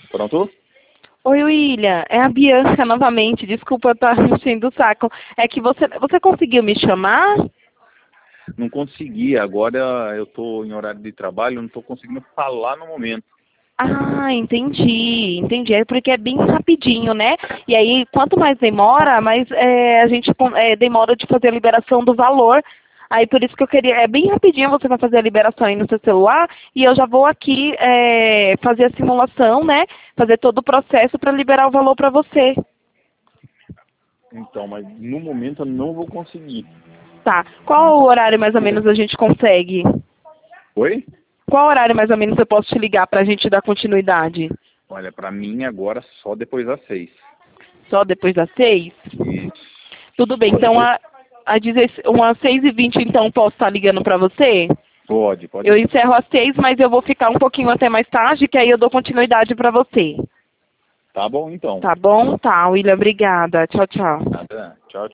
Pronto? Oi, William. É a Bianca novamente. Desculpa estar enchendo o saco. É que você conseguiu me chamar? Não consegui. Agora eu estou em horário de trabalho, não estou conseguindo falar no momento. Ah, entendi. É porque é bem rapidinho, né? E aí, quanto mais demora, mais a gente demora de fazer a liberação do valor. Aí, por isso que eu queria... É bem rapidinho, você vai fazer a liberação aí no seu celular e eu já vou aqui fazer a simulação, né? Fazer todo o processo para liberar o valor para você. Então, mas no momento eu não vou conseguir. Tá. Qual horário mais ou menos a gente consegue? Oi? Qual horário mais ou menos eu posso te ligar para a gente dar continuidade? Olha, para mim agora só depois das 6. Só depois das 6? Isso. Tudo bem, Só então depois... umas 6h20 então posso estar ligando para você? Pode Eu sim. encerro às 6, mas eu vou ficar um pouquinho até mais tarde, que aí eu dou continuidade para você. Tá bom, então. Tá bom? Tá, William, obrigada. Tchau, tchau. Nada. Tchau,